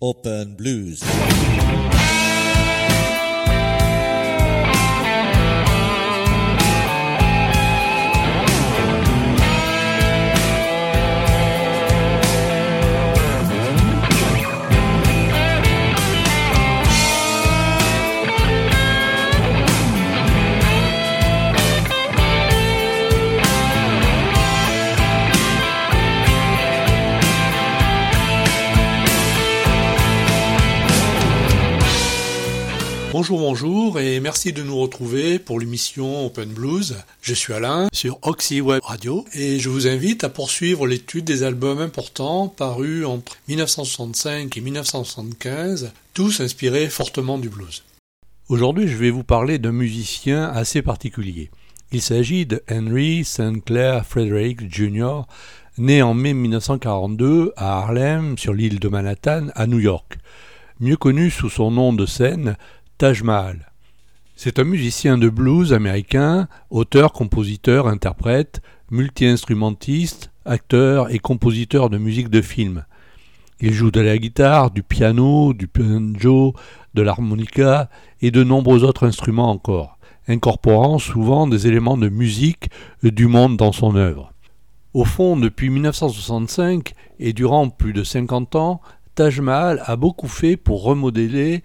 Open Blues. Bonjour et merci de nous retrouver pour l'émission Open Blues. Je suis Alain sur Oxy Web Radio et je vous invite à poursuivre l'étude des albums importants parus entre 1965 et 1975, tous inspirés fortement du blues. Aujourd'hui, je vais vous parler d'un musicien assez particulier. Il s'agit de Henry St. Clair Frederick Jr., né en mai 1942 à Harlem, sur l'île de Manhattan, à New York, mieux connu sous son nom de scène Taj Mahal. C'est un musicien de blues américain, auteur, compositeur, interprète, multi-instrumentiste, acteur et compositeur de musique de film. Il joue de la guitare, du piano, du banjo, de l'harmonica et de nombreux autres instruments encore, incorporant souvent des éléments de musique du monde dans son œuvre. Au fond, depuis 1965 et durant plus de 50 ans, Taj Mahal a beaucoup fait pour remodeler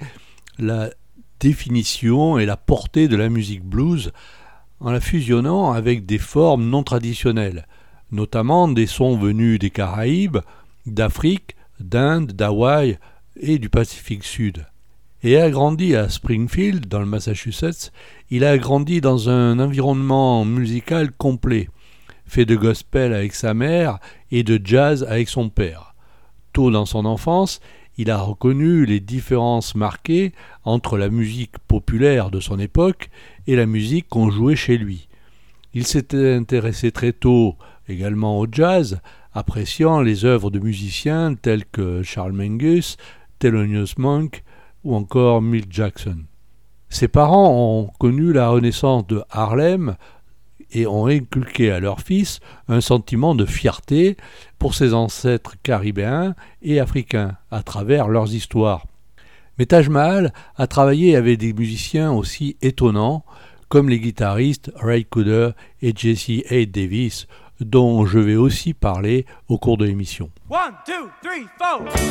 la définition et la portée de la musique blues en la fusionnant avec des formes non traditionnelles, notamment des sons venus des Caraïbes, d'Afrique, d'Inde, d'Hawaï et du Pacifique Sud. Et a grandi à Springfield, dans le Massachusetts, il a grandi dans un environnement musical complet, fait de gospel avec sa mère et de jazz avec son père. Tôt dans son enfance, il a reconnu les différences marquées entre la musique populaire de son époque et la musique qu'on jouait chez lui. Il s'était intéressé très tôt également au jazz, appréciant les œuvres de musiciens tels que Charles Mingus, Thelonious Monk ou encore Milt Jackson. Ses parents ont connu la renaissance de Harlem et ont inculqué à leur fils un sentiment de fierté pour ses ancêtres caribéens et africains à travers leurs histoires. Mais Taj Mahal a travaillé avec des musiciens aussi étonnants comme les guitaristes Ray Cooder et Jesse A. Davis, dont je vais aussi parler au cours de l'émission. 1, 2, 3, 4.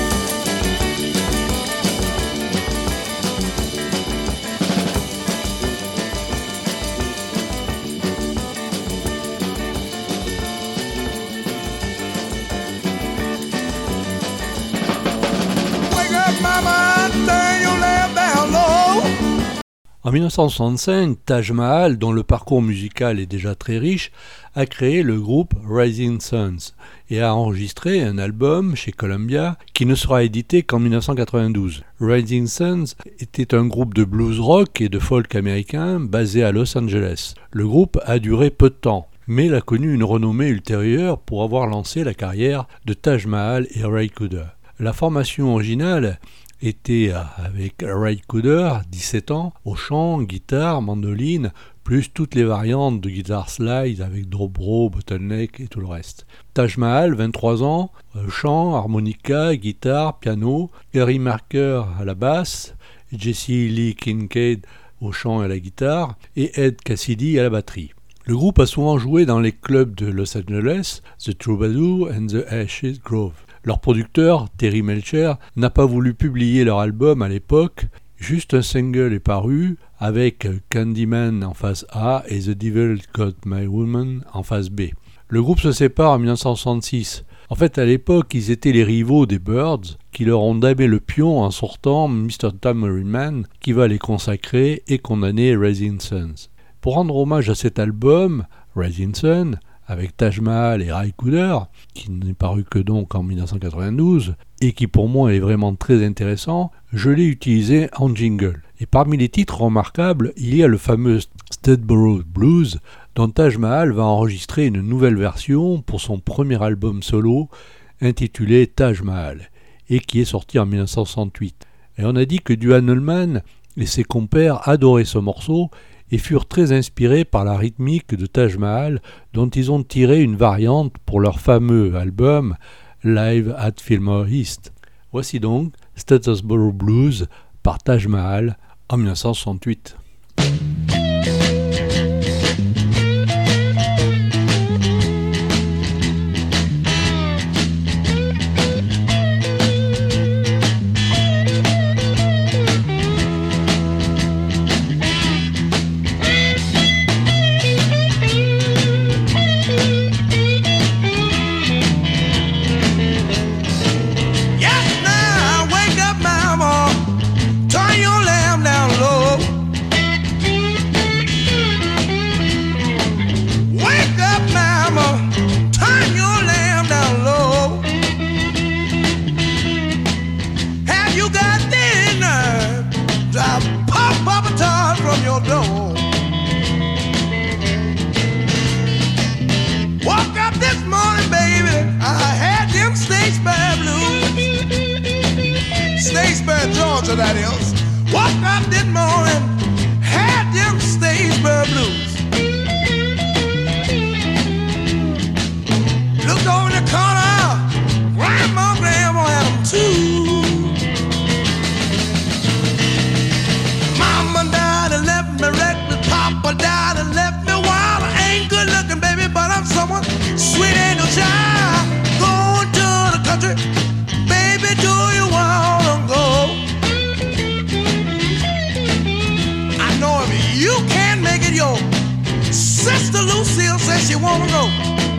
En 1965, Taj Mahal, dont le parcours musical est déjà très riche, a créé le groupe Rising Suns et a enregistré un album chez Columbia qui ne sera édité qu'en 1992. Rising Suns était un groupe de blues rock et de folk américain basé à Los Angeles. Le groupe a duré peu de temps, mais il a connu une renommée ultérieure pour avoir lancé la carrière de Taj Mahal et Ray Cooder. La formation originale était avec Ray Cooder, 17 ans, au chant, guitare, mandoline, plus toutes les variantes de guitare slide avec dobro, bottleneck et tout le reste. Taj Mahal, 23 ans, chant, harmonica, guitare, piano, Gary Marker à la basse, Jesse Lee Kincaid au chant et à la guitare, et Ed Cassidy à la batterie. Le groupe a souvent joué dans les clubs de Los Angeles, The Troubadour and the Ashes Grove. Leur producteur, Terry Melcher, n'a pas voulu publier leur album à l'époque, juste un single est paru avec Candyman en face A et The Devil Got My Woman en face B. Le groupe se sépare en 1966. En fait, à l'époque, ils étaient les rivaux des Byrds qui leur ont damé le pion en sortant Mr. Tambourine Man qui va les consacrer et condamner Rising Suns. Pour rendre hommage à cet album, Rising Sun, avec Taj Mahal et Ray Cooder, qui n'est paru que donc en 1992, et qui pour moi est vraiment très intéressant, je l'ai utilisé en jingle. Et parmi les titres remarquables, il y a le fameux Studboro Blues, dont Taj Mahal va enregistrer une nouvelle version pour son premier album solo, intitulé Taj Mahal, et qui est sorti en 1968. Et on a dit que Duane Allman et ses compères adoraient ce morceau, et furent très inspirés par la rythmique de Taj Mahal dont ils ont tiré une variante pour leur fameux album Live at Fillmore East. Voici donc Statesboro Blues par Taj Mahal en 1968. Georgia, that is. Woke up this morning, had them Statesboro blues. Looked over in the corner, grandma had them too. Mama died and left me reckless, Papa died and left me wild. I ain't good looking, baby, but I'm someone sweet angel child. Going to the country, baby, do you wanna go? You can't make it, your sister Lucille says she wanna go.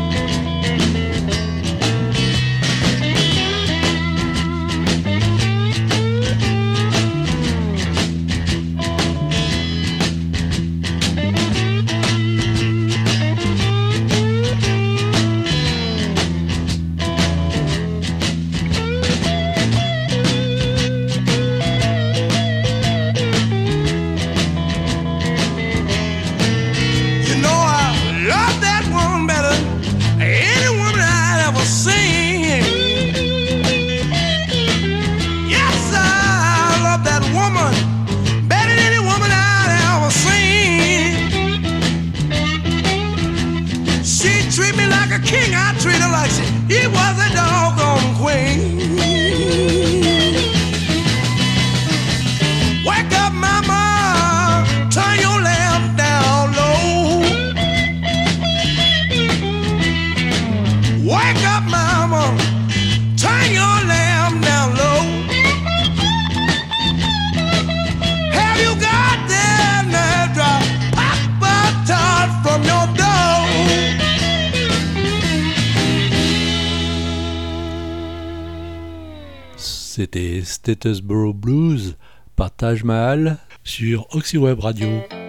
King, I treat her like he was a doggone queen. Wake up, mama, turn your lamp down low. Wake up, mama, turn your lamp down low. Have you got that nerve drop? Pop a tart from your door. C'était Statesboro Blues par Taj Mahal sur Oxyweb Radio.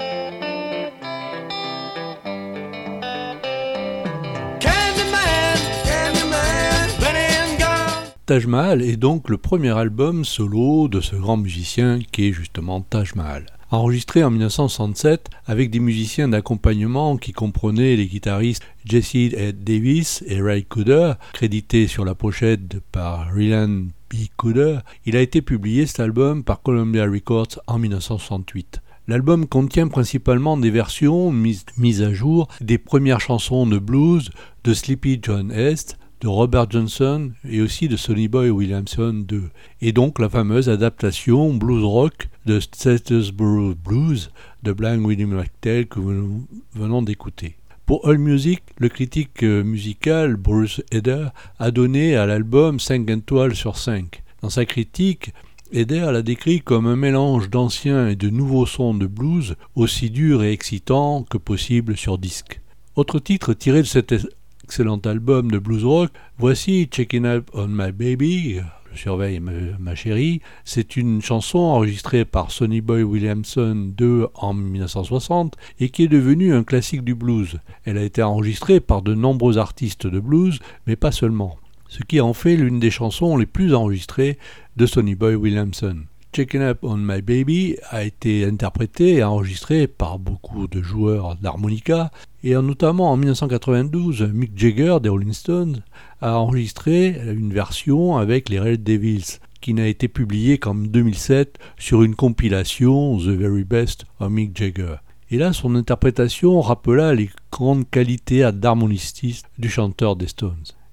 Taj Mahal est donc le premier album solo de ce grand musicien qui est justement Taj Mahal. Enregistré en 1967 avec des musiciens d'accompagnement qui comprenaient les guitaristes Jesse Davis et Ray Cooder, crédités sur la pochette par Ryland B. Cooder, il a été publié cet album par Columbia Records en 1968. L'album contient principalement des versions mises à jour des premières chansons de blues de Sleepy John Hest, de Robert Johnson et aussi de Sonny Boy Williamson II, et donc la fameuse adaptation blues rock de Statesboro Blues de Blind Willie McTell que nous venons d'écouter. Pour AllMusic, le critique musical Bruce Eder a donné à l'album 5 étoiles sur 5. Dans sa critique, Eder l'a décrit comme un mélange d'anciens et de nouveaux sons de blues aussi durs et excitants que possible sur disque. Autre titre tiré de cet excellent album de blues rock, voici Checking Up on My Baby, je surveille ma chérie. C'est une chanson enregistrée par Sonny Boy Williamson II en 1960 et qui est devenue un classique du blues. Elle a été enregistrée par de nombreux artistes de blues, mais pas seulement, ce qui en fait l'une des chansons les plus enregistrées de Sonny Boy Williamson. Checking Up on My Baby a été interprété et enregistré par beaucoup de joueurs d'harmonica, et notamment en 1992, Mick Jagger des Rolling Stones a enregistré une version avec les Red Devils, qui n'a été publiée qu'en 2007 sur une compilation The Very Best of Mick Jagger. Et là, son interprétation rappela les grandes qualités d'harmoniciste du chanteur des Stones.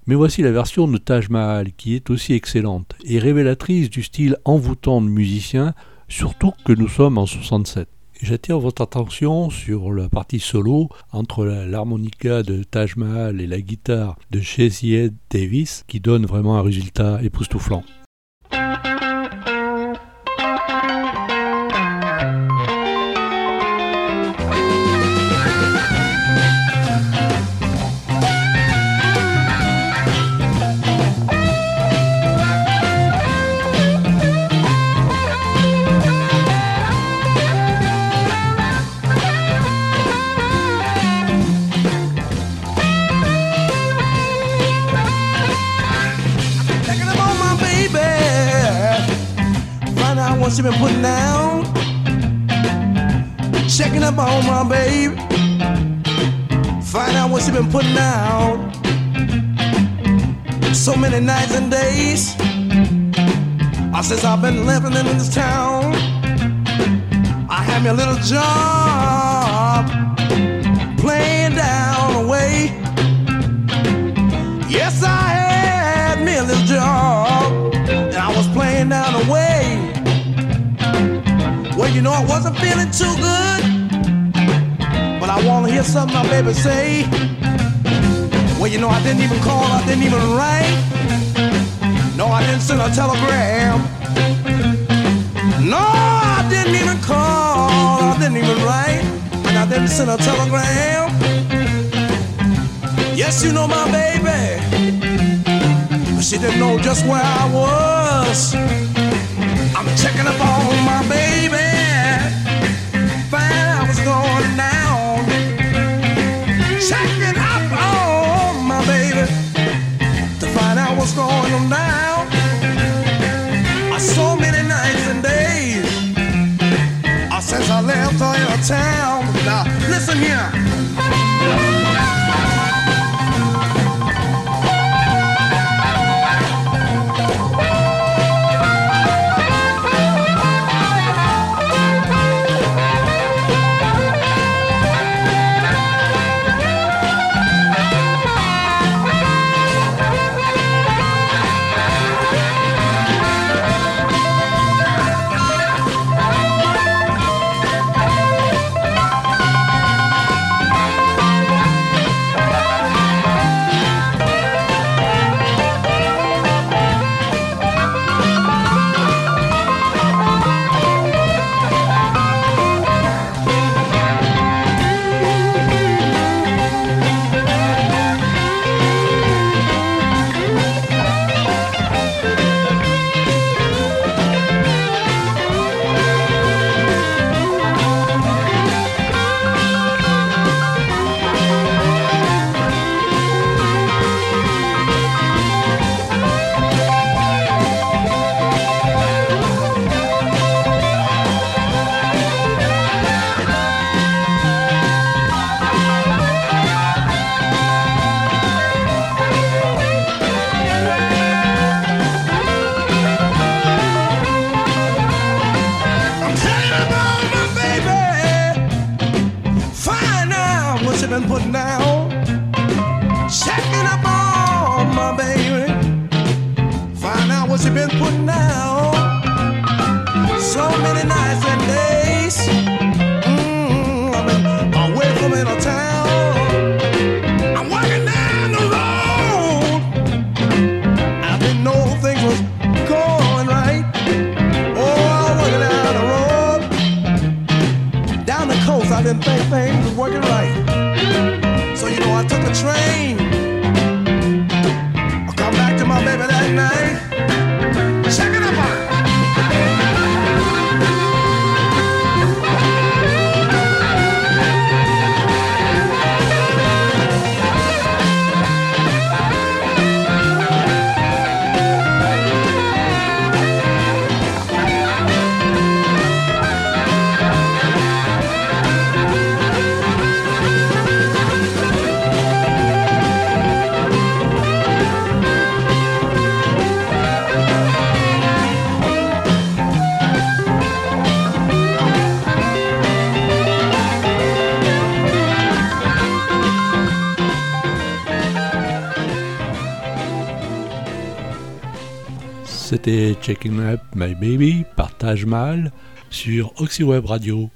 Mais voici la version de Taj Mahal qui est aussi excellente et révélatrice du style envoûtant de musicien, surtout que nous sommes en 67. J'attire votre attention sur la partie solo entre l'harmonica de Taj Mahal et la guitare de Shaziad Davis qui donne vraiment un résultat époustouflant. What she been putting down, checking up on my baby, find out what she been putting down. So many nights and days since I've been living in this town. I had me a little job playing down away. Yes, I had me a little job and I was playing down away. Well, you know I wasn't feeling too good, but I want to hear something my baby say. Well, you know I didn't even call, I didn't even write. No, I didn't send a telegram. No, I didn't even call, I didn't even write, and I didn't send a telegram. Yes, you know my baby, but she didn't know just where I was. I'm checking up on my baby, find out what's going down. Checking up on my baby to find out what's going on now. So many nights and days since I left her in a town. Now listen here. Putting down, checking up on my baby, find out what she been putting down. So many nights and days I've been away from in a town. I'm walking down the road, I didn't know things was going right. Oh, I'm walking down the road, down the coast, I didn't think things was working right. So you know I took a train, I come back to my baby that night, checking up on her. c'était Checking Up My Baby par Taj Mahal sur Oxy Web Radio.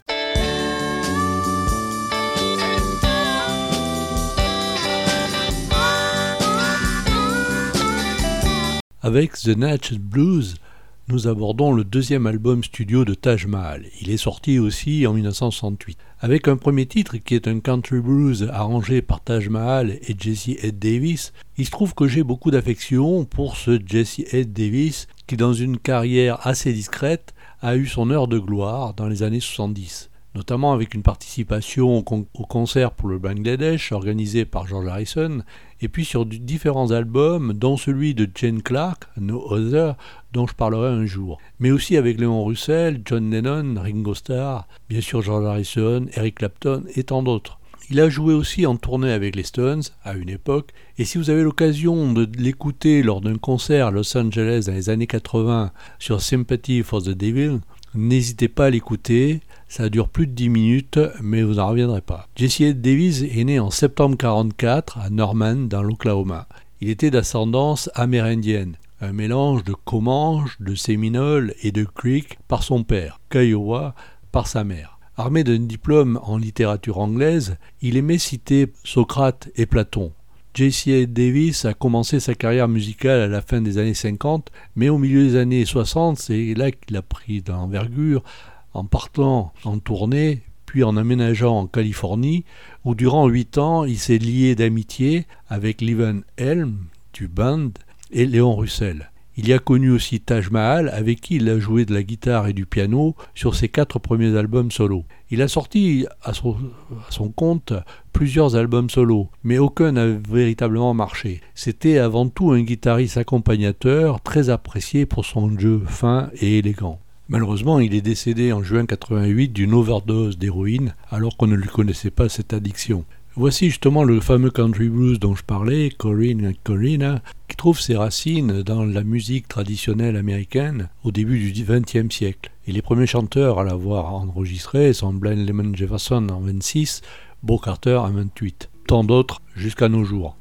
Avec The Natchez Blues, nous abordons le deuxième album studio de Taj Mahal. Il est sorti aussi en 1968. Avec un premier titre qui est un country blues arrangé par Taj Mahal et Jesse Ed Davis, il se trouve que j'ai beaucoup d'affection pour ce Jesse Ed Davis qui, dans une carrière assez discrète, a eu son heure de gloire dans les années 70. Notamment avec une participation au concert pour le Bangladesh organisé par George Harrison, et puis sur différents albums, dont celui de Jane Clark, No Other, dont je parlerai un jour. Mais aussi avec Léon Russell, John Lennon, Ringo Starr, bien sûr George Harrison, Eric Clapton et tant d'autres. Il a joué aussi en tournée avec les Stones à une époque, et si vous avez l'occasion de l'écouter lors d'un concert à Los Angeles dans les années 80 sur Sympathy for the Devil, n'hésitez pas à l'écouter, ça dure plus de 10 minutes, mais vous n'en reviendrez pas. Jesse Ed Davis est né en septembre 1944 à Norman, dans l'Oklahoma. Il était d'ascendance amérindienne, un mélange de Comanche, de Séminole et de Creek par son père, Kiowa par sa mère. Armé d'un diplôme en littérature anglaise, il aimait citer Socrate et Platon. Jesse Ed Davis a commencé sa carrière musicale à la fin des années 50, mais au milieu des années 60, c'est là qu'il a pris de l'envergure en partant en tournée, puis en aménageant en Californie, où durant 8 ans, il s'est lié d'amitié avec Levon Helm du band et Léon Russell. Il y a connu aussi Taj Mahal, avec qui il a joué de la guitare et du piano sur ses 4 premiers albums solo. Il a sorti à son compte plusieurs albums solo, mais aucun n'a véritablement marché. C'était avant tout un guitariste accompagnateur très apprécié pour son jeu fin et élégant. Malheureusement, il est décédé en juin 1988 d'une overdose d'héroïne, alors qu'on ne lui connaissait pas cette addiction. Voici justement le fameux country blues dont je parlais, Corinne and Corina, qui trouve ses racines dans la musique traditionnelle américaine au début du XXe siècle. Et les premiers chanteurs à l'avoir enregistré sont Blind Lemon Jefferson en 26, Bo Carter en 28. Tant d'autres jusqu'à nos jours.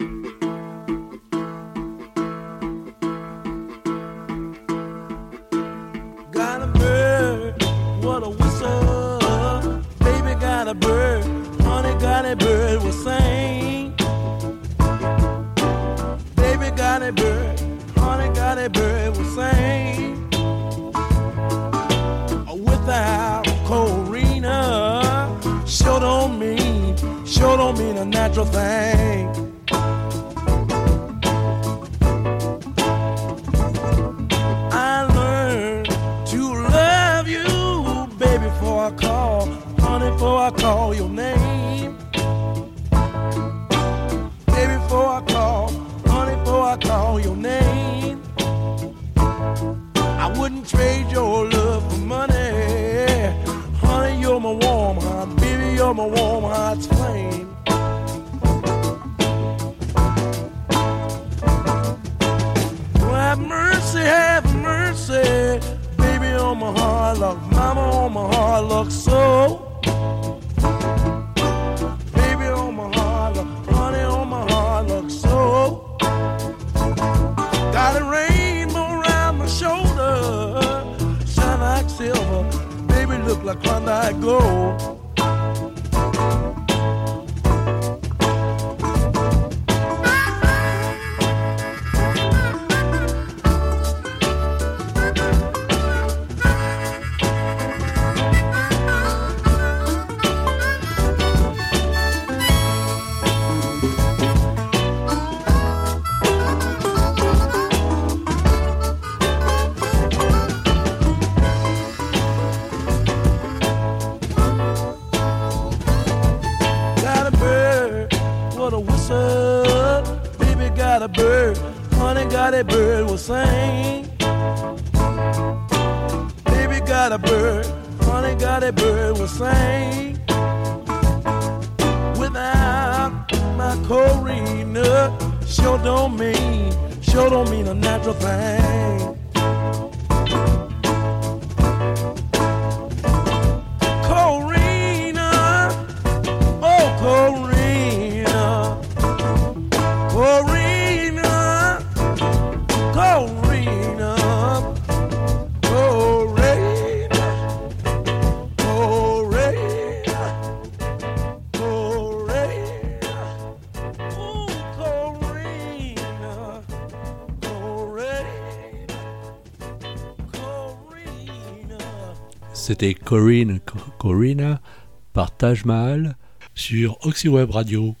Got a bird, what a whistle, baby got a bird. Got a bird will sing. Baby got a bird, honey got a bird will sing. Without Corina, sure don't mean a natural thing. I learned to love you, baby, before I call, honey, before I call your name. Before I call, honey, before I call your name. I wouldn't trade your love for money. Honey, you're my warm heart, baby, you're my warm heart's flame. Oh, have mercy, baby, on my hard luck, mama, on my hard luck, so. Baby, on my hard luck, honey, on my hard luck, so. Got a rainbow around my shoulder, shine like silver, baby, look like Klondike gold. Got a bird, honey got a bird will sing. Baby got a bird, honey got a bird will sing. Without my Corina, sure don't mean a natural thing. Corina, oh Corina, Corina, Corina. C'était Corina par Taj Mahal sur Oxyweb Radio.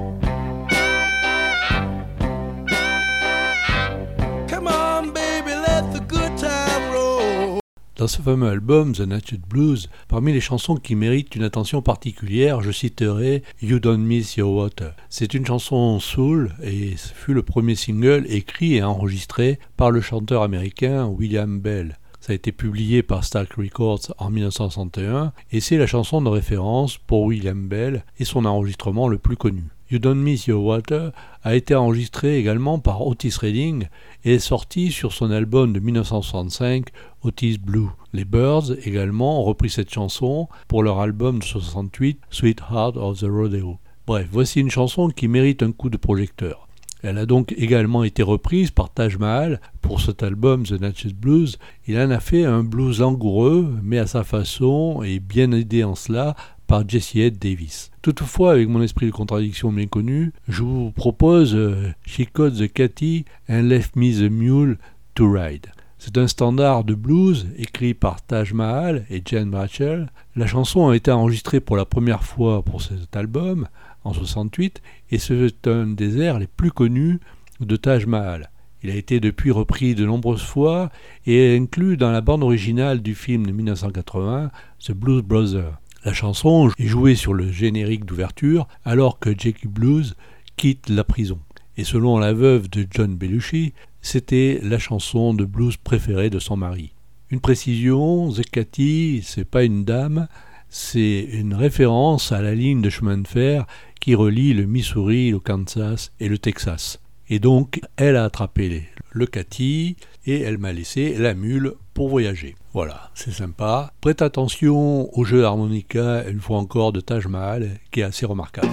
Come on, baby, let the good time roll. Dans ce fameux album, The Natured Blues, parmi les chansons qui méritent une attention particulière, je citerai You Don't Miss Your Water. C'est une chanson soul et ce fut le premier single écrit et enregistré par le chanteur américain William Bell. Ça a été publié par Stax Records en 1961 et c'est la chanson de référence pour William Bell et son enregistrement le plus connu. You Don't Miss Your Water a été enregistré également par Otis Redding et est sorti sur son album de 1965 Otis Blue. Les Byrds également ont repris cette chanson pour leur album de 68 Sweetheart of the Rodeo. Bref, voici une chanson qui mérite un coup de projecteur. Elle a donc également été reprise par Taj Mahal pour cet album The Natured Blues. Il en a fait un blues langoureux, mais à sa façon, et bien aidé en cela par Jesse Ed Davis. Toutefois, avec mon esprit de contradiction bien connu, je vous propose She Caught the Catty and Left Me the Mule to Ride. C'est un standard de blues écrit par Taj Mahal et Jan Marshall. La chanson a été enregistrée pour la première fois pour cet album en 68 et c'est un des airs les plus connus de Taj Mahal. Il a été depuis repris de nombreuses fois et est inclus dans la bande originale du film de 1980 The Blues Brothers. La chanson est jouée sur le générique d'ouverture alors que Jackie Blues quitte la prison. Et selon la veuve de John Belushi, c'était la chanson de blues préférée de son mari. Une précision, The Catty, c'est pas une dame, c'est une référence à la ligne de chemin de fer qui relie le Missouri, le Kansas et le Texas. Et donc, elle a attrapé le Catty et elle m'a laissé la mule pour voyager. Voilà, c'est sympa. Prête attention au jeu d'harmonica, une fois encore, de Taj Mahal, qui est assez remarquable.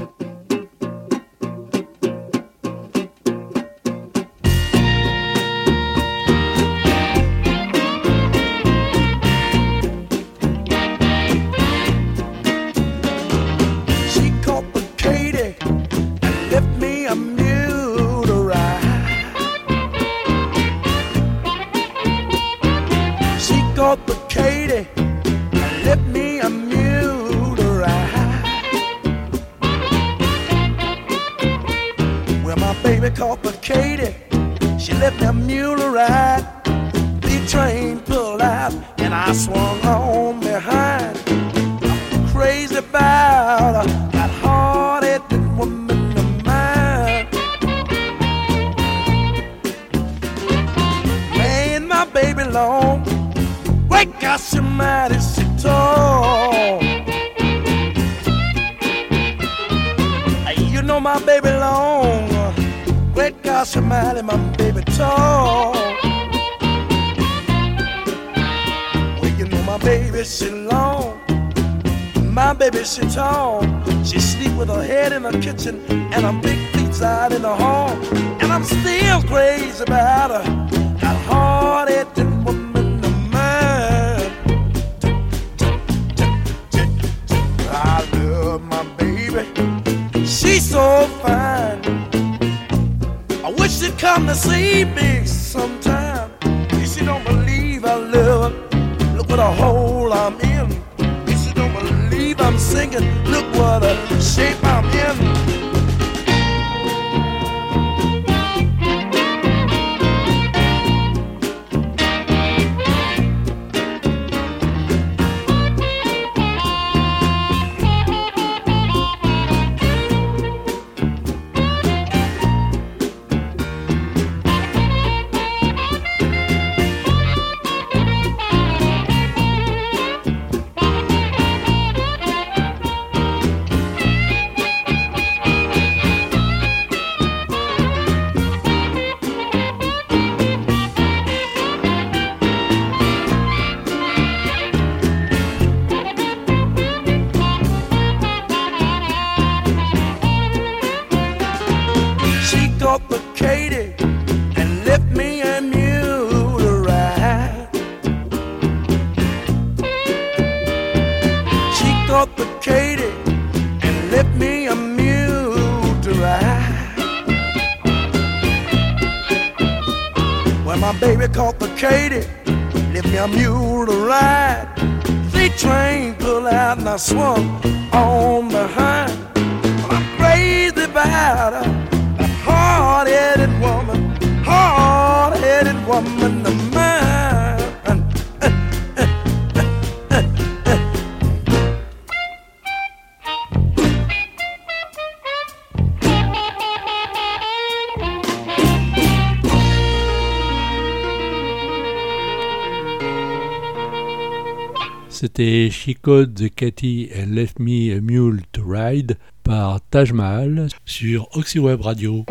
But Katie left me a mule to ride. Well, my baby called but Katie, she left me a mule to ride. The train pulled out and I swung on behind. I'm crazy about that hard-headed woman of mine. Laying my baby long. Gosh, you're mighty so tall. You know my baby long. Great gosh, you're mighty, my baby tall. Well, you know my baby, she long. My baby, she tall. She sleep with her head in the kitchen and her big feet out in the hall. And I'm still crazy about her, that hard-headed woman. She's so fine. I wish she'd come to see me sometime. If she don't believe I love her, look what a hole I'm in. If she don't believe I'm singing, look what a shape I'm in. My baby caught the Katy, left me a mule to ride. freight train pulled out and I swung on behind. Well, I'm crazy about her, that hard-headed woman of mine. C'était She Caught the Catty and Left Me a Mule to Ride par Taj Mahal sur Oxyweb Radio.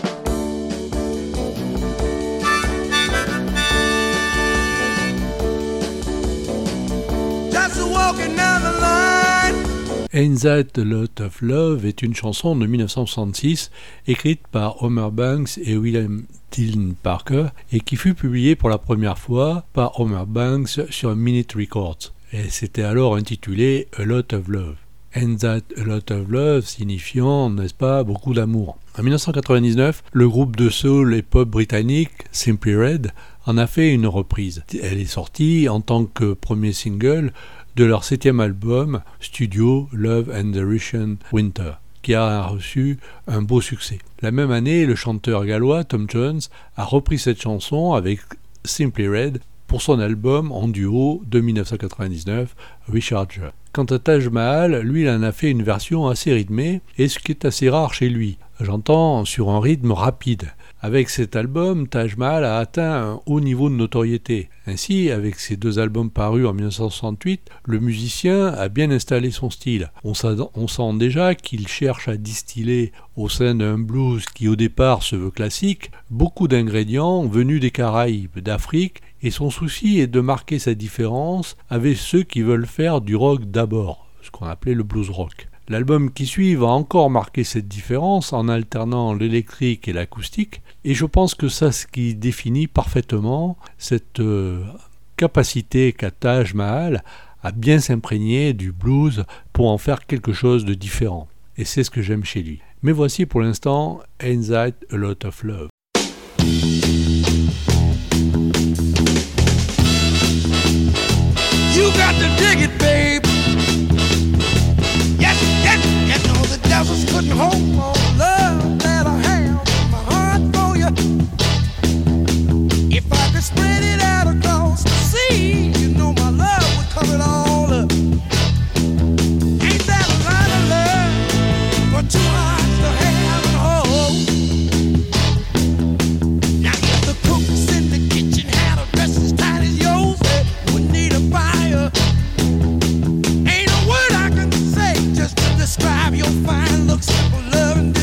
Ain't That a Lot of Love est une chanson de 1966 écrite par Homer Banks et William Dean Parker et qui fut publiée pour la première fois par Homer Banks sur Minute Records. Et c'était alors intitulé A Lot of Love. Ain't That a Lot of Love signifiant, n'est-ce pas, beaucoup d'amour. En 1999, le groupe de soul et pop britannique Simply Red en a fait une reprise. Elle est sortie en tant que premier single de leur 7e album studio Love and the Russian Winter, qui a reçu un beau succès. La même année, le chanteur gallois Tom Jones a repris cette chanson avec Simply Red pour son album en duo de 1999, Recharger. Quant à Taj Mahal, lui, il en a fait une version assez rythmée, et ce qui est assez rare chez lui. J'entends sur un rythme rapide. Avec cet album, Taj Mahal a atteint un haut niveau de notoriété. Ainsi, avec ses 2 albums parus en 1968, le musicien a bien installé son style. On sent déjà qu'il cherche à distiller au sein d'un blues qui au départ se veut classique, beaucoup d'ingrédients venus des Caraïbes, d'Afrique, et son souci est de marquer sa différence avec ceux qui veulent faire du rock d'abord, ce qu'on appelait le blues rock. L'album qui suit va encore marquer cette différence en alternant l'électrique et l'acoustique, et je pense que c'est ce qui définit parfaitement cette capacité qu'a Taj Mahal à bien s'imprégner du blues pour en faire quelque chose de différent. Et c'est ce que j'aime chez lui. Mais voici pour l'instant Ain't That a Lot of Love. You got to dig it, babe. Yes, you know the devil's couldn't hold on the love that I have in my heart for you. If I could spread it out across the sea, you know my love would cover it all up. Ain't that a lot of love for 2 hearts to have and hold? Now if the cooks in the kitchen had a dress as tight as yours, they wouldn't need a fire. Ain't a word I can say just to describe your fine look, simple love and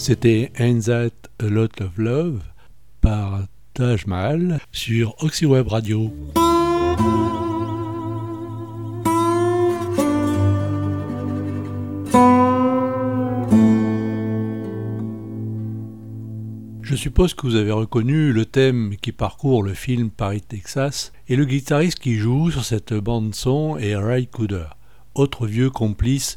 C'était Ain't That a Lot of Love par Taj Mahal sur Oxyweb Radio. Je suppose que vous avez reconnu le thème qui parcourt le film Paris, Texas, et le guitariste qui joue sur cette bande-son est Ry Cooder, autre vieux complice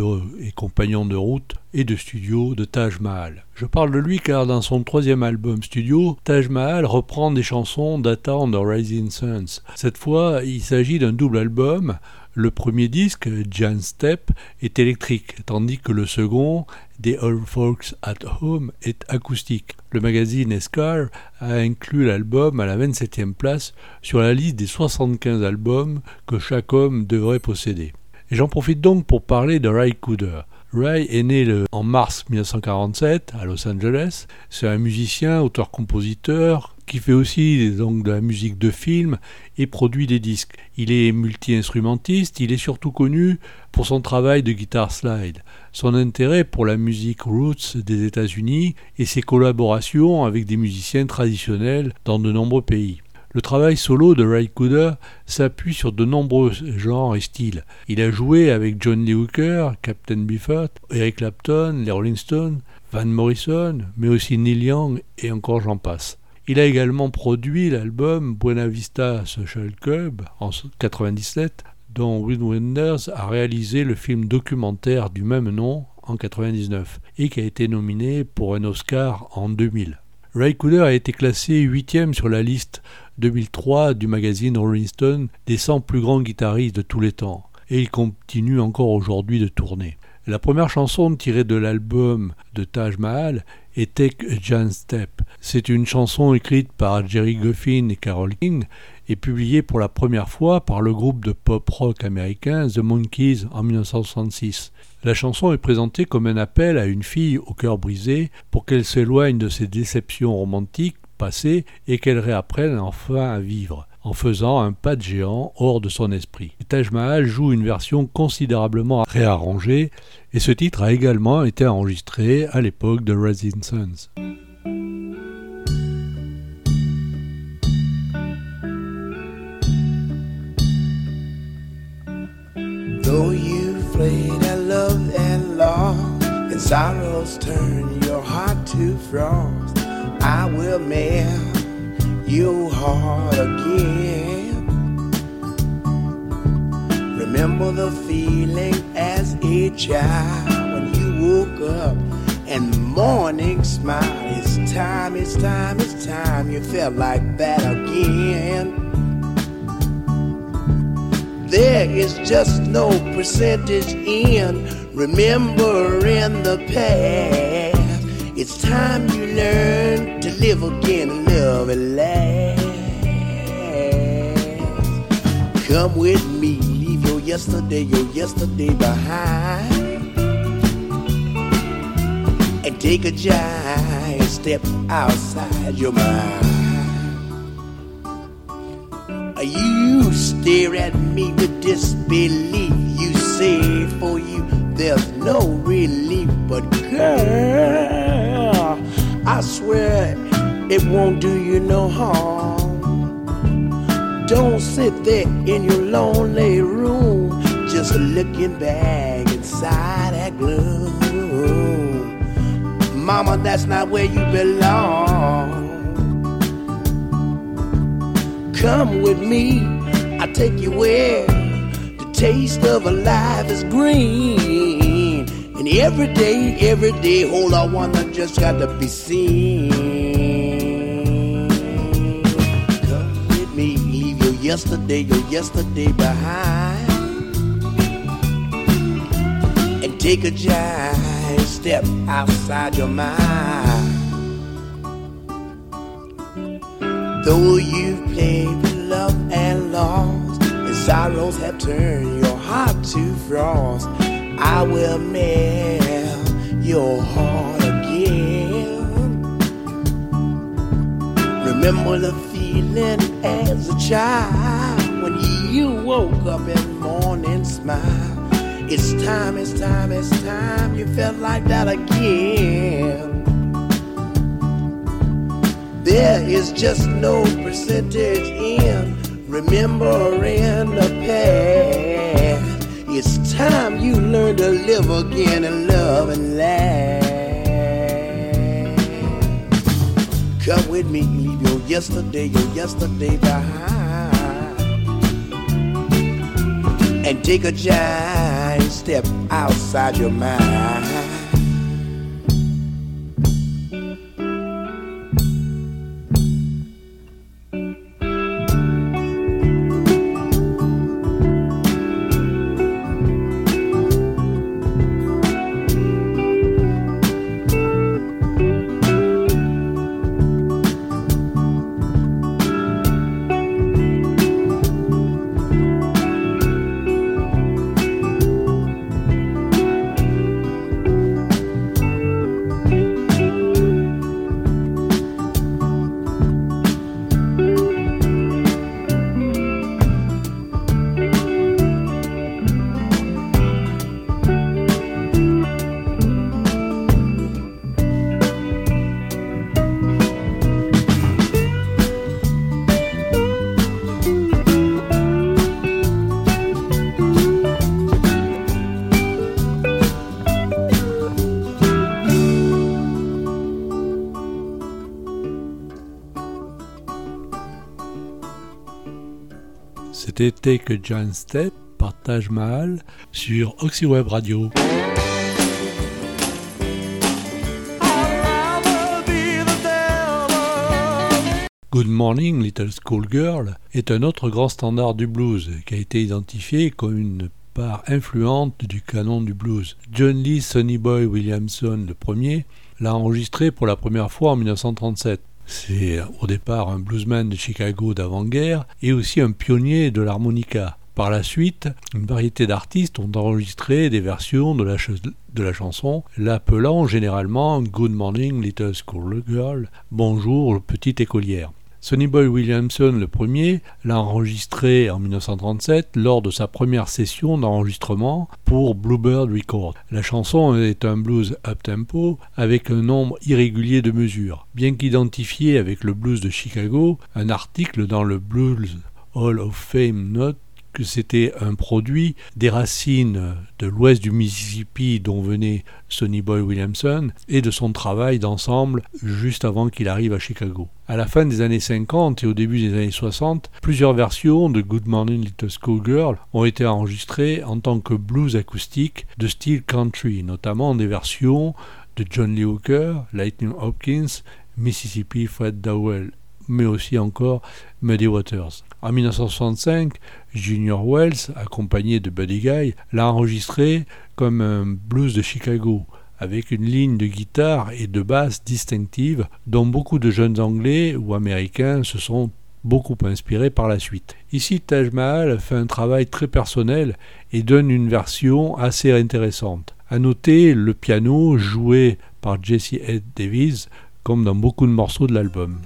et compagnon de route et de studio de Taj Mahal. Je parle de lui car dans son 3e album studio, Taj Mahal reprend des chansons datant de Rising Suns. Cette fois, il s'agit d'un double album. Le premier disque, Giant Step, est électrique, tandis que le second, The Old Folks at Home, est acoustique. Le magazine Esquire a inclus l'album à la 27e place sur la liste des 75 albums que chaque homme devrait posséder. Et j'en profite donc pour parler de Ry Cooder. Ry est né en mars 1947 à Los Angeles. C'est un musicien, auteur-compositeur, qui fait aussi donc de la musique de film et produit des disques. Il est multi-instrumentiste, il est surtout connu pour son travail de guitare slide, son intérêt pour la musique roots des États-Unis et ses collaborations avec des musiciens traditionnels dans de nombreux pays. Le travail solo de Ry Cooder s'appuie sur de nombreux genres et styles. Il a joué avec John Lee Hooker, Captain Beefheart, Eric Clapton, les Rolling Stones, Van Morrison, mais aussi Neil Young et encore j'en passe. Il a également produit l'album Buena Vista Social Club en 1997, dont Wim Wenders a réalisé le film documentaire du même nom en 1999 et qui a été nominé pour un Oscar en 2000. Ry Cooder a été classé 8e sur la liste 2003 du magazine Rolling Stone des 100 plus grands guitaristes de tous les temps, et il continue encore aujourd'hui de tourner. La première chanson tirée de l'album de Taj Mahal est Take a Giant Step. C'est une chanson écrite par Jerry Goffin et Carole King et publiée pour la première fois par le groupe de pop-rock américain The Monkees en 1966. La chanson est présentée comme un appel à une fille au cœur brisé pour qu'elle s'éloigne de ses déceptions romantiques passées et qu'elle réapprenne enfin à vivre, en faisant un pas de géant hors de son esprit. Taj Mahal joue une version considérablement réarrangée et ce titre a également été enregistré à l'époque de Rising Suns. Though you've played at love and lost, and sorrows turn your heart to frost, I will melt your heart again. Remember the feeling as a child when you woke up and morning smile. It's time, it's time, it's time. You felt like that again. There is just no percentage in remembering the past. It's time you learn to live again and love at last. Come with me, leave your yesterday behind, and take a giant step outside your mind. You stare at me with disbelief. You say for you there's no relief, but girl, I swear it won't do you no harm. Don't sit there in your lonely room, just looking back inside that gloom. Mama, that's not where you belong. Come with me, I'll take you where the taste of a life is green. And every day, all I wanna just got to be seen. Come with me, leave your yesterday behind, and take a giant step outside your mind. Though you've played with love and lost, and sorrows have turned your heart to frost, I will melt your heart again. Remember the feeling as a child when you woke up in morning smile. It's time, it's time, it's time you felt like that again. There is just no percentage in remembering the past. It's time you learn to live again and love and laugh. Come with me, leave your yesterday behind, and take a giant step outside your mind. C'était Take a Giant Step par Taj Mahal sur Oxyweb Radio. Good Morning Little Schoolgirl est un autre grand standard du blues qui a été identifié comme une part influente du canon du blues. John Lee Sonny Boy Williamson, le premier, l'a enregistré pour la première fois en 1937. C'est au départ un bluesman de Chicago d'avant-guerre et aussi un pionnier de l'harmonica. Par la suite, une variété d'artistes ont enregistré des versions de la chanson, l'appelant généralement Good Morning Little Schoolgirl, bonjour petite écolière. Sonny Boy Williamson, le premier, l'a enregistré en 1937 lors de sa première session d'enregistrement pour Bluebird Records. La chanson est un blues up-tempo avec un nombre irrégulier de mesures. Bien qu'identifié avec le blues de Chicago, un article dans le Blues Hall of Fame note que c'était un produit des racines de l'ouest du Mississippi dont venait Sonny Boy Williamson et de son travail d'ensemble juste avant qu'il arrive à Chicago. À la fin des années 50 et au début des années 60, plusieurs versions de Good Morning Little Schoolgirl ont été enregistrées en tant que blues acoustique de style country, notamment des versions de John Lee Hooker, Lightning Hopkins, Mississippi Fred Dowell, mais aussi encore Muddy Waters. En 1965, Junior Wells, accompagné de Buddy Guy, l'a enregistré comme un blues de Chicago, avec une ligne de guitare et de basse distinctive dont beaucoup de jeunes Anglais ou Américains se sont beaucoup inspirés par la suite. Ici, Taj Mahal fait un travail très personnel et donne une version assez intéressante. À noter le piano joué par Jesse Ed Davis, comme dans beaucoup de morceaux de l'album.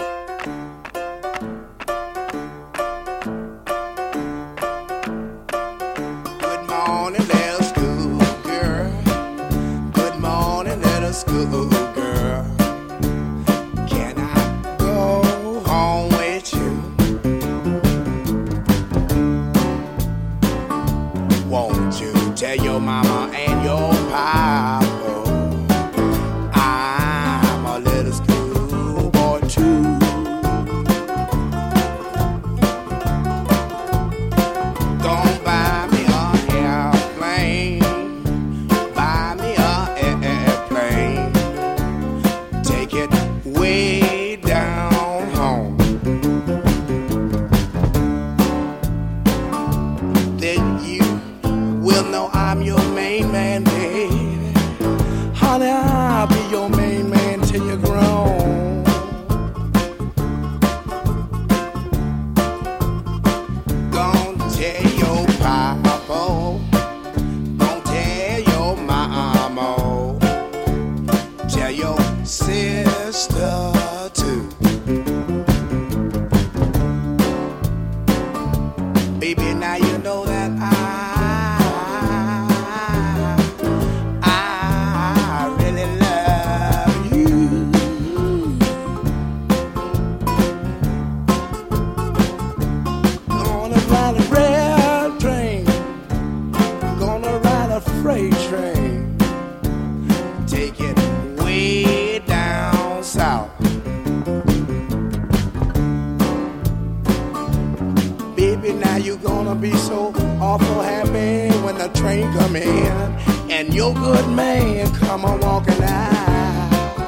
School girl, can I go home with you? Won't you tell your mama and your papa I'm a little schoolboy too? Don't buy me a airplane, buy me a airplane, take it way down home. Then you will know I'm your main man, baby. Honey, I'll be your main man till you're grown. Don't tell your papa, don't tell your mama, tell your sister too. Baby, now you know that I awful happy when the train come in and your good man come a walking out.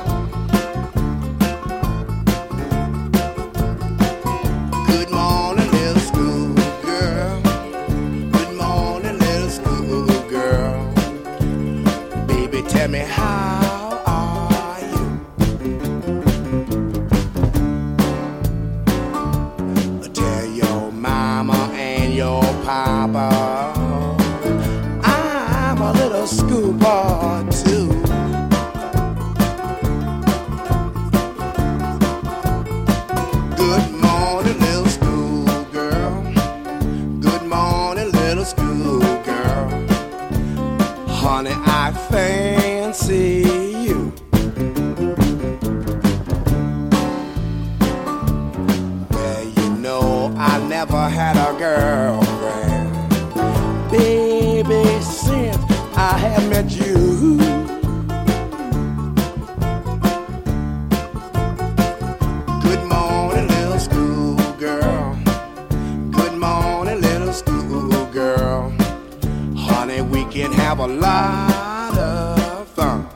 Good morning, little school girl. Good morning, little school girl. Baby, tell me how are you? Tell your mama and your papa I'm a little schoolboy too. Good morning, little school girl. Good morning, little school girl. Honey, I fancy you. Well, you know I never had a girlfriend, baby, since I have met you. Good morning, little school girl. Good morning, little school girl. Honey, we can have a lot of fun.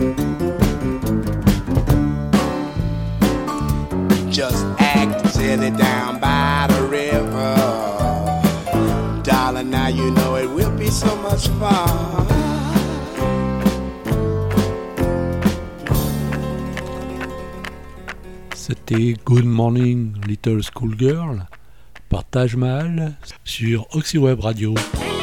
Just act silly down by the river. Darling, now you know it will be so much fun. C'était Good Morning Little Schoolgirl par Taj Mahal sur Oxy Web Radio.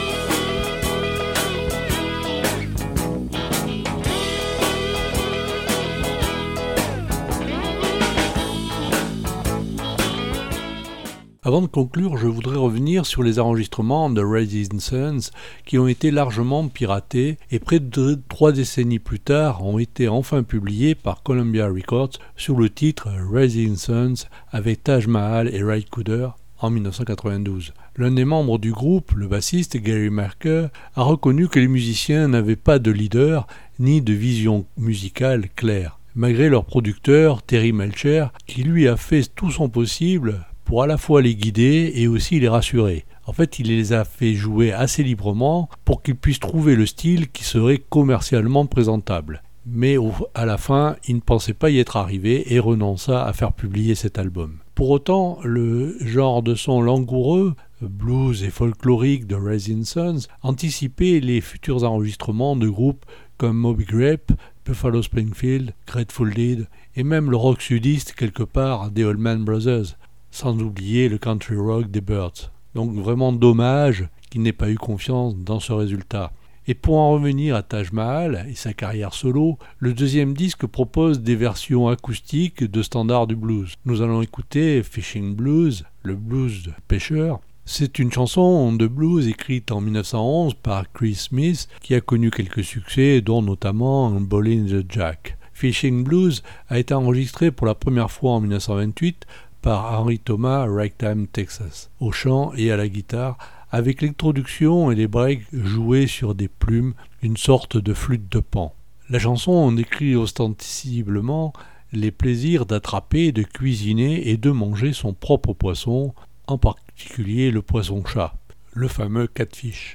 Avant de conclure, je voudrais revenir sur les enregistrements de Rising Suns qui ont été largement piratés et près de 3 décennies plus tard ont été enfin publiés par Columbia Records sous le titre Rising Suns avec Taj Mahal et Ry Cooder en 1992. L'un des membres du groupe, le bassiste Gary Merker, a reconnu que les musiciens n'avaient pas de leader ni de vision musicale claire, malgré leur producteur Terry Melcher qui lui a fait tout son possible pour à la fois les guider et aussi les rassurer. En fait, il les a fait jouer assez librement pour qu'ils puissent trouver le style qui serait commercialement présentable. Mais à la fin, il ne pensait pas y être arrivé et renonça à faire publier cet album. Pour autant, le genre de son langoureux, blues et folklorique de Rising Suns anticipait les futurs enregistrements de groupes comme Moby Grape, Buffalo Springfield, Grateful Dead et même le rock sudiste quelque part des Allman Brothers, sans oublier le country rock des Byrds. Donc vraiment dommage qu'il n'ait pas eu confiance dans ce résultat. Et pour en revenir à Taj Mahal et sa carrière solo, le deuxième disque propose des versions acoustiques de standards du blues. Nous allons écouter Fishing Blues, le blues de pêcheur. C'est une chanson de blues écrite en 1911 par Chris Smith qui a connu quelques succès, dont notamment Bowling the Jack. Fishing Blues a été enregistré pour la première fois en 1928 par Henry Thomas à Ragtime, Texas, au chant et à la guitare, avec l'introduction et les breaks joués sur des plumes, une sorte de flûte de Pan. La chanson décrit ostensiblement les plaisirs d'attraper, de cuisiner et de manger son propre poisson, en particulier le poisson-chat, le fameux catfish.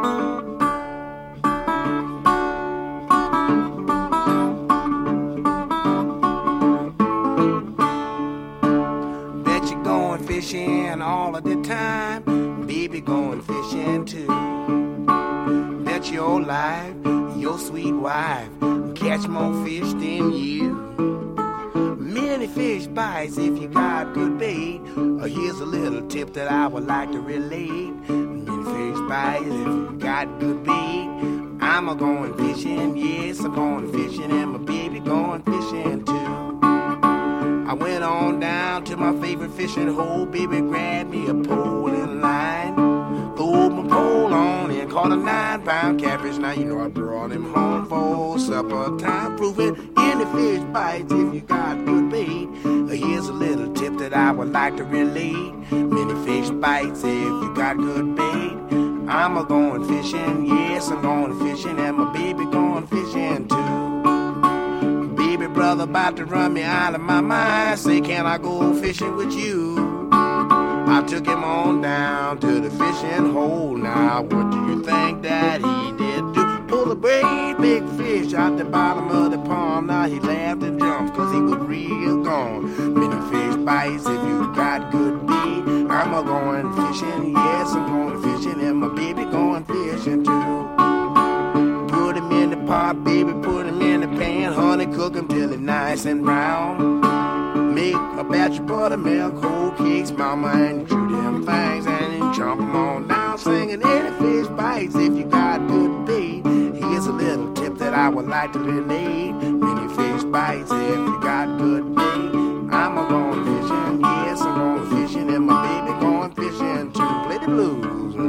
Fishing all of the time, baby going fishing too. Bet your life, your sweet wife catch more fish than you. Many fish bites if you got good bait. Here's a little tip that I would like to relate. Many fish bites if you got good bait. I'm a-going fishing, yes, I'm going fishing, and my baby going fishing too. I went on down to my favorite fishing hole, baby grabbed me a pole and line. Threw my pole on and caught a 9-pound catfish. Now you know I brought him home for supper time. Proving any fish bites if you got good bait. Here's a little tip that I would like to relate. Many fish bites if you got good bait. I'm a-going fishing, yes, I'm going fishing, and my baby going fishing too. Baby brother about to run me out of my mind. Say, can I go fishing with you? I took him on down to the fishing hole. Now, what do you think that he did do? Pull a great big fish out the bottom of the pond. Now he laughed and jumped cause he was real gone. Many fish bites if you got good bait. I'm a going fishing, yes, I'm going fishing, and my baby going fishing too. Put him in the pot, baby, put him in the pan. Honey, cook him till he's nice and brown. Make a batch of buttermilk, whole cakes, mama, and chew them things and then jump them on down, singing any fish bites if you got good bait. Here's a little tip that I would like to relate. Many fish bites if you got good bait. I'm a going fishing, yes, I'm going fishing, and my baby going fishing too. Play the blues.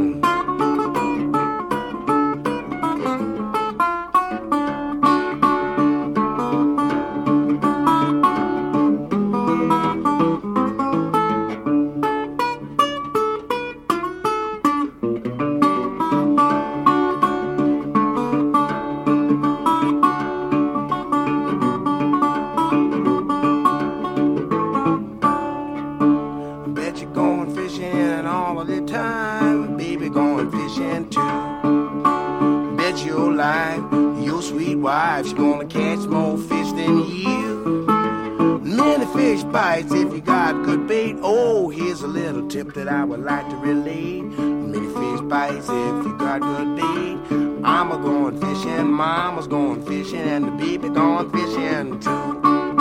She's gonna catch more fish than you. Many fish bites if you got good bait. Oh, here's a little tip that I would like to relate. Many fish bites if you got good bait. I'm a going fishing, mama's going fishing, and the baby going fishing too.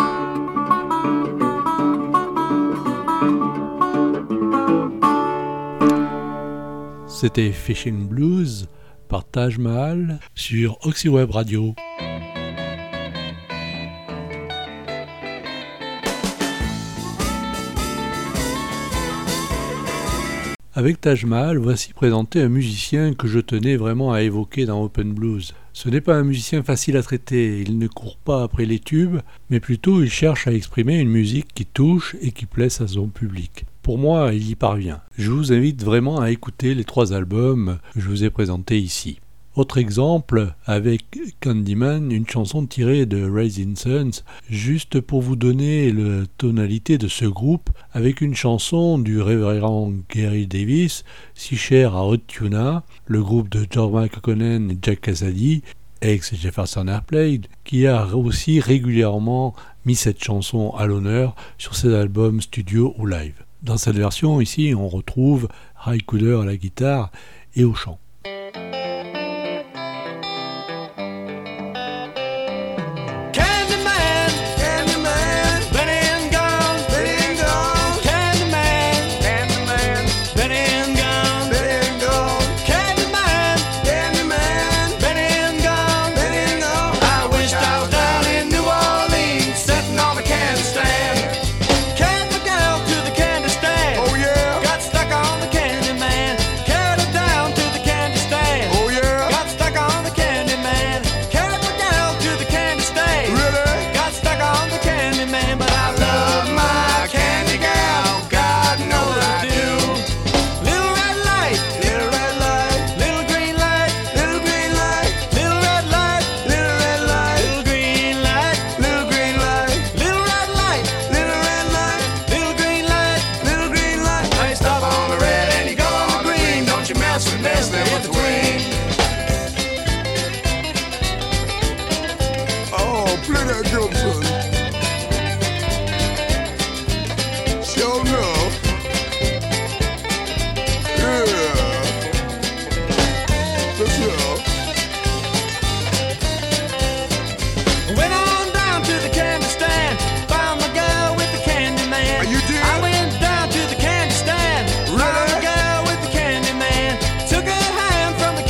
C'était Fishing Blues par Taj Mahal sur Oxyweb Radio. Avec Taj Mahal, voici présenté un musicien que je tenais vraiment à évoquer dans Open Blues. Ce n'est pas un musicien facile à traiter, il ne court pas après les tubes, mais plutôt il cherche à exprimer une musique qui touche et qui plaise à son public. Pour moi, il y parvient. Je vous invite vraiment à écouter les 3 albums que je vous ai présentés ici. Autre exemple, avec Candyman, une chanson tirée de Rising Suns, juste pour vous donner la tonalité de ce groupe, avec une chanson du révérend Gary Davis, si cher à Hot Tuna, le groupe de Jorma Kaukonen et Jack Casady, ex-Jefferson Airplane, qui a aussi régulièrement mis cette chanson à l'honneur sur ses albums studio ou live. Dans cette version, ici, on retrouve Ry Cooder à la guitare et au chant.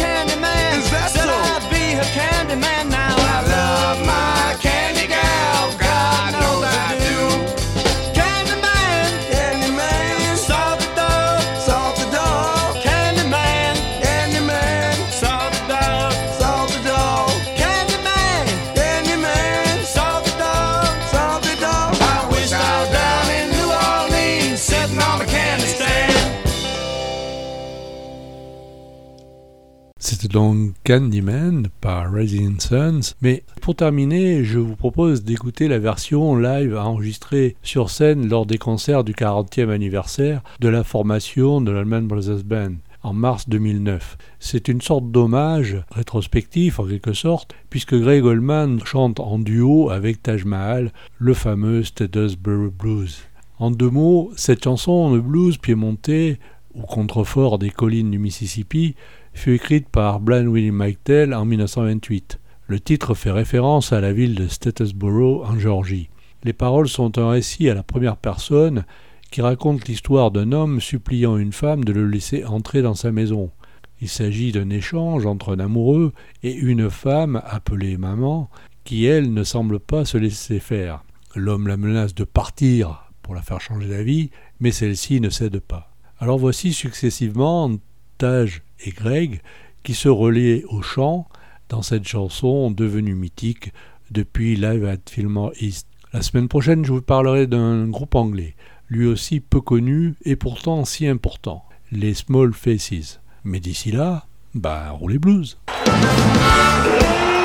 Candy man, now I love my candy gal. C'était donc Candyman par Rising Suns. Mais pour terminer, je vous propose d'écouter la version live enregistrée sur scène lors des concerts du 40e anniversaire de la formation de l'Allman Brothers Band en mars 2009. C'est une sorte d'hommage rétrospectif en quelque sorte, puisque Gregg Allman chante en duo avec Taj Mahal le fameux Statesboro Blues. En 2 mots, cette chanson de blues piémontais au contrefort des collines du Mississippi fut écrite par Blind Willie McTell en 1928. Le titre fait référence à la ville de Statesboro en Géorgie. Les paroles sont un récit à la première personne qui raconte l'histoire d'un homme suppliant une femme de le laisser entrer dans sa maison. Il s'agit d'un échange entre un amoureux et une femme appelée maman qui, elle, ne semble pas se laisser faire. L'homme la menace de partir pour la faire changer d'avis, mais celle-ci ne cède pas. Alors voici successivement Taj et Greg qui se relaient au chant dans cette chanson devenue mythique depuis Live at Fillmore East. La semaine prochaine, je vous parlerai d'un groupe anglais, lui aussi peu connu et pourtant si important, les Small Faces. Mais d'ici là, roulez blues.